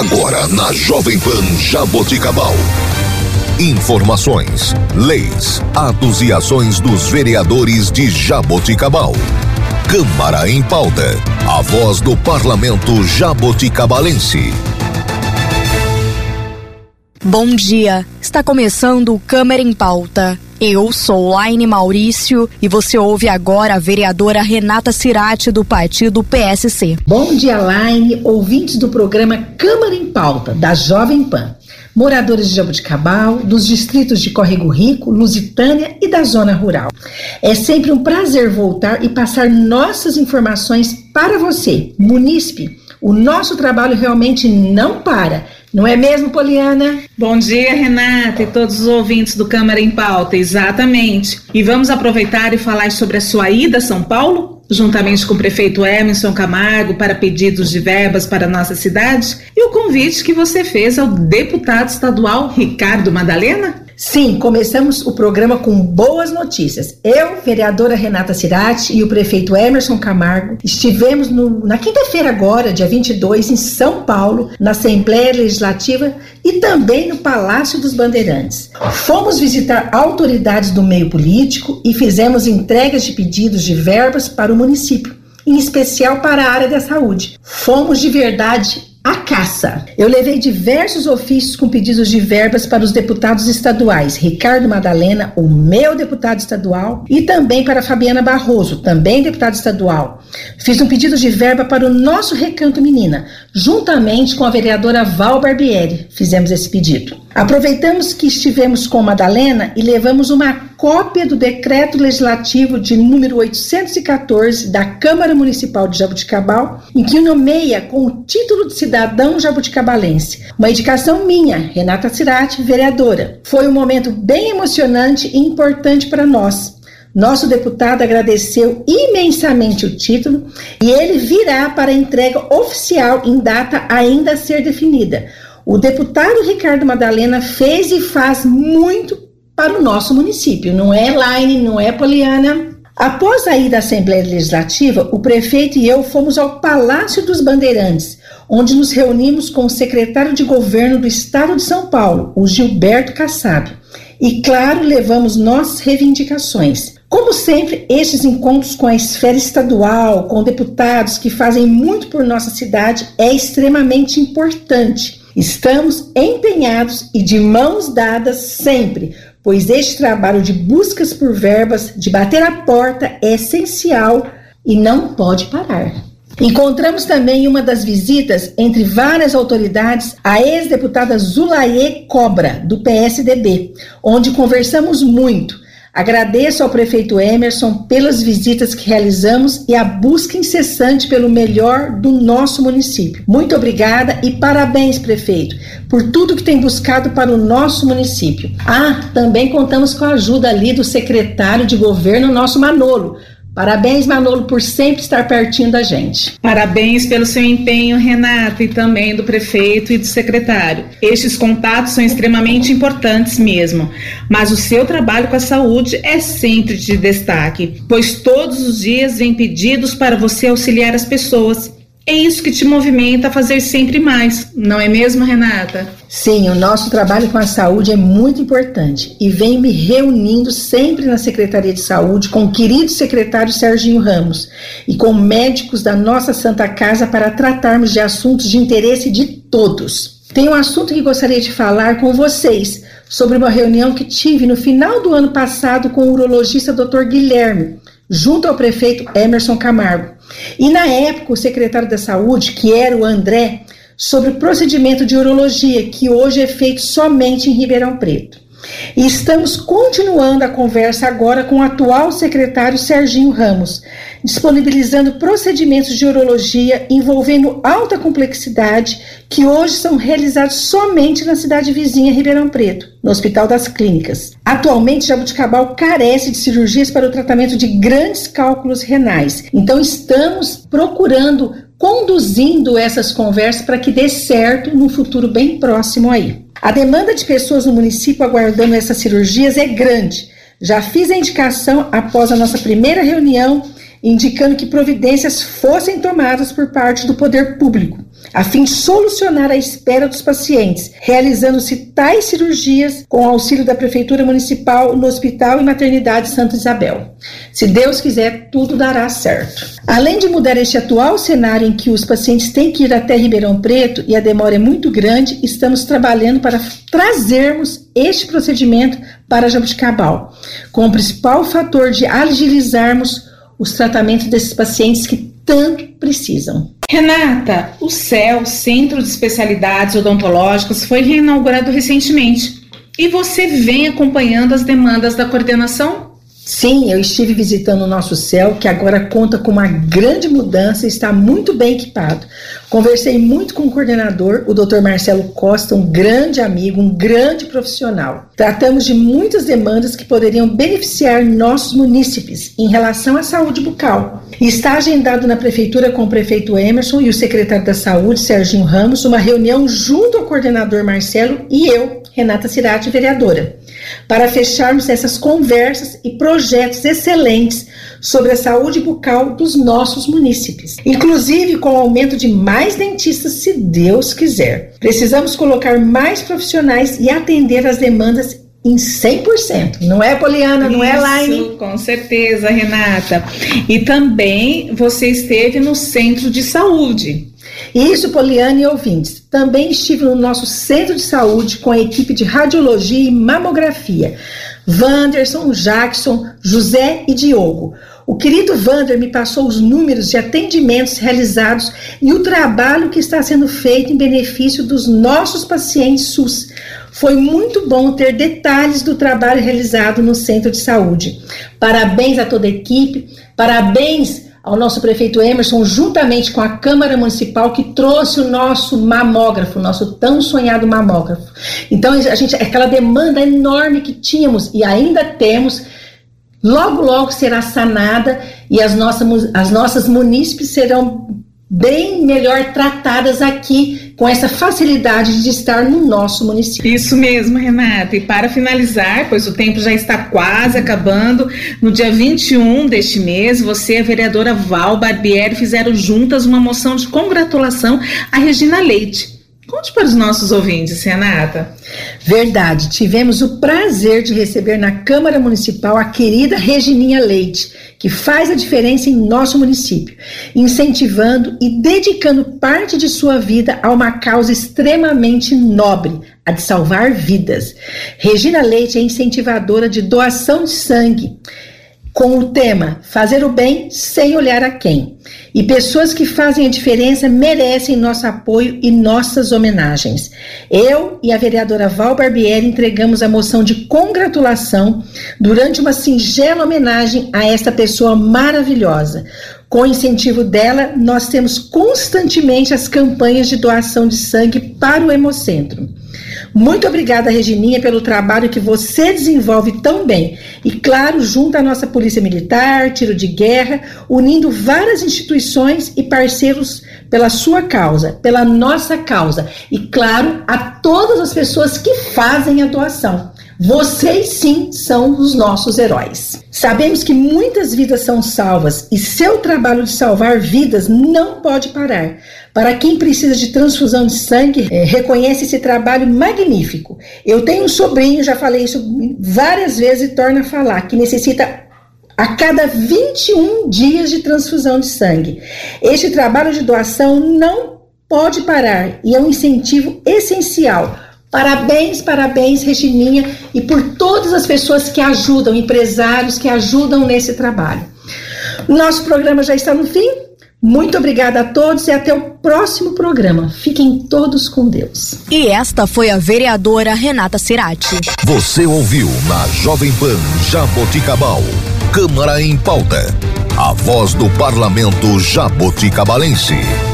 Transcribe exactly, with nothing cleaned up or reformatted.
Agora na Jovem Pan Jaboticabal. Informações, leis, atos e ações dos vereadores de Jaboticabal. Câmara em Pauta. A voz do parlamento jaboticabalense. Bom dia, está começando o Câmara em Pauta. Eu sou Laine Maurício e você ouve agora a vereadora Renata Cirati do partido P S C. Bom dia, Laine, ouvintes do programa Câmara em Pauta, da Jovem Pan. Moradores de Jaboticabal, dos distritos de Córrego Rico, Lusitânia e da zona rural. É sempre um prazer voltar e passar nossas informações para você, munícipe. O nosso trabalho realmente não para. Não é mesmo, Poliana? Bom dia, Renata e todos os ouvintes do Câmara em Pauta, exatamente. E vamos aproveitar e falar sobre a sua ida a São Paulo, juntamente com o prefeito Emerson Camargo, para pedidos de verbas para a nossa cidade, e o convite que você fez ao deputado estadual Ricardo Madalena? Sim, começamos o programa com boas notícias. Eu, vereadora Renata Cirati e o prefeito Emerson Camargo estivemos no, na quinta-feira agora, dia vinte e dois, em São Paulo, na Assembleia Legislativa e também no Palácio dos Bandeirantes. Fomos visitar autoridades do meio político e fizemos entregas de pedidos de verbas para o município, em especial para a área da saúde. Fomos de verdade a caça. Eu levei diversos ofícios com pedidos de verbas para os deputados estaduais, Ricardo Madalena, o meu deputado estadual, e também para Fabiana Barroso, também deputada estadual. Fiz um pedido de verba para o nosso Recanto Menina, juntamente com a vereadora Val Barbieri. Fizemos esse pedido. Aproveitamos que estivemos com Madalena e levamos uma cópia do decreto legislativo de número oitocentos e quatorze da Câmara Municipal de Jaboticabal, em que nomeia com o título de cidadão jabuticabalense. Uma indicação minha, Renata Cirati, vereadora. Foi um momento bem emocionante e importante para nós. Nosso deputado agradeceu imensamente o título e ele virá para a entrega oficial em data ainda a ser definida. O deputado Ricardo Madalena fez e faz muito para o nosso município, não é, Laine, não é, Poliana? Após a ida da Assembleia Legislativa, o prefeito e eu fomos ao Palácio dos Bandeirantes, onde nos reunimos com o secretário de governo do estado de São Paulo, o Gilberto Kassab. E, claro, levamos nossas reivindicações. Como sempre, estes encontros com a esfera estadual, com deputados que fazem muito por nossa cidade, é extremamente importante. Estamos empenhados e de mãos dadas sempre, pois este trabalho de buscas por verbas, de bater a porta, é essencial e não pode parar. Encontramos também em uma das visitas, entre várias autoridades, a ex-deputada Zulaie Cobra, do P S D B, onde conversamos muito. Agradeço ao prefeito Emerson pelas visitas que realizamos e a busca incessante pelo melhor do nosso município. Muito obrigada e parabéns, prefeito, por tudo que tem buscado para o nosso município. Ah, também contamos com a ajuda ali do secretário de governo, nosso Manolo. Parabéns, Manolo, por sempre estar pertinho da gente. Parabéns pelo seu empenho, Renata, e também do prefeito e do secretário. Estes contatos são extremamente importantes mesmo, mas o seu trabalho com a saúde é sempre de destaque, pois todos os dias vem pedidos para você auxiliar as pessoas. É isso que te movimenta a fazer sempre mais, não é mesmo, Renata? Sim, o nosso trabalho com a saúde é muito importante e venho me reunindo sempre na Secretaria de Saúde com o querido secretário Serginho Ramos e com médicos da nossa Santa Casa para tratarmos de assuntos de interesse de todos. Tem um assunto que gostaria de falar com vocês sobre uma reunião que tive no final do ano passado com o urologista doutor Guilherme, junto ao prefeito Emerson Camargo. E na época o secretário da Saúde, que era o André, sobre o procedimento de urologia, que hoje é feito somente em Ribeirão Preto. E estamos continuando a conversa agora com o atual secretário Serginho Ramos, disponibilizando procedimentos de urologia envolvendo alta complexidade que hoje são realizados somente na cidade vizinha Ribeirão Preto, no Hospital das Clínicas. Atualmente, Jaboticabal carece de cirurgias para o tratamento de grandes cálculos renais. Então, estamos procurando, conduzindo essas conversas para que dê certo num futuro bem próximo aí. A demanda de pessoas no município aguardando essas cirurgias é grande. Já fiz a indicação após a nossa primeira reunião indicando que providências fossem tomadas por parte do poder público, a fim de solucionar a espera dos pacientes, realizando-se tais cirurgias com auxílio da Prefeitura Municipal no Hospital e Maternidade Santa Isabel. Se Deus quiser, tudo dará certo. Além de mudar este atual cenário em que os pacientes têm que ir até Ribeirão Preto e a demora é muito grande, estamos trabalhando para trazermos este procedimento para Jaboticabal, com o principal fator de agilizarmos os tratamentos desses pacientes que tanto precisam. Renata, o C E L, Centro de Especialidades Odontológicas, foi reinaugurado recentemente. E você vem acompanhando as demandas da coordenação? Sim, eu estive visitando o nosso C E L, que agora conta com uma grande mudança e está muito bem equipado. Conversei muito com o coordenador, o doutor Marcelo Costa, um grande amigo, um grande profissional. Tratamos de muitas demandas que poderiam beneficiar nossos munícipes em relação à saúde bucal. E está agendado na Prefeitura com o prefeito Emerson e o secretário da Saúde, Serginho Ramos, uma reunião junto ao coordenador Marcelo e eu, Renata Cirati, vereadora, para fecharmos essas conversas e projetos excelentes sobre a saúde bucal dos nossos munícipes, inclusive com o aumento de mais dentistas, se Deus quiser. Precisamos colocar mais profissionais e atender as demandas em cem por cento. Não é, Poliana? Não é, Laine? Com certeza, Renata. E também você esteve no Centro de Saúde. Isso, Poliana e ouvintes. Também estive no nosso Centro de Saúde com a equipe de radiologia e mamografia. Wanderson, Jackson, José e Diogo. O querido Wander me passou os números de atendimentos realizados e o trabalho que está sendo feito em benefício dos nossos pacientes SUS. Foi muito bom ter detalhes do trabalho realizado no Centro de Saúde. Parabéns a toda a equipe, parabéns ao nosso prefeito Emerson, juntamente com a Câmara Municipal, que trouxe o nosso mamógrafo, o nosso tão sonhado mamógrafo. Então, a gente, aquela demanda enorme que tínhamos e ainda temos, logo, logo será sanada e as nossas, as nossas munícipes serão bem melhor tratadas aqui, com essa facilidade de estar no nosso município. Isso mesmo, Renata. E para finalizar, pois o tempo já está quase acabando, no dia vinte e um deste mês, você e a vereadora Val Barbieri fizeram juntas uma moção de congratulação à Regina Leite. Conte para os nossos ouvintes, Renata. Verdade, tivemos o prazer de receber na Câmara Municipal a querida Regininha Leite, que faz a diferença em nosso município, incentivando e dedicando parte de sua vida a uma causa extremamente nobre, a de salvar vidas. Regina Leite é incentivadora de doação de sangue, com o tema Fazer o Bem Sem Olhar a Quem. E pessoas que fazem a diferença merecem nosso apoio e nossas homenagens. Eu e a vereadora Val Barbieri entregamos a moção de congratulação durante uma singela homenagem a esta pessoa maravilhosa. Com o incentivo dela, nós temos constantemente as campanhas de doação de sangue para o Hemocentro. Muito obrigada, Regininha, pelo trabalho que você desenvolve tão bem. E, claro, junto à nossa Polícia Militar, Tiro de Guerra, unindo várias instituições e parceiros pela sua causa, pela nossa causa. E, claro, a todas as pessoas que fazem a doação. Vocês, sim, são os nossos heróis. Sabemos que muitas vidas são salvas e seu trabalho de salvar vidas não pode parar. Para quem precisa de transfusão de sangue, é, reconhece esse trabalho magnífico. Eu tenho um sobrinho, já falei isso várias vezes e torno a falar, que necessita a cada vinte e um dias de transfusão de sangue. Este trabalho de doação não pode parar e é um incentivo essencial. Parabéns, parabéns, Regininha, e por todas as pessoas que ajudam, empresários que ajudam nesse trabalho. Nosso programa já está no fim. Muito obrigada a todos e até o próximo programa. Fiquem todos com Deus. E esta foi a vereadora Renata Cirati. Você ouviu na Jovem Pan Jaboticabal, Câmara em Pauta, a voz do parlamento jaboticabalense.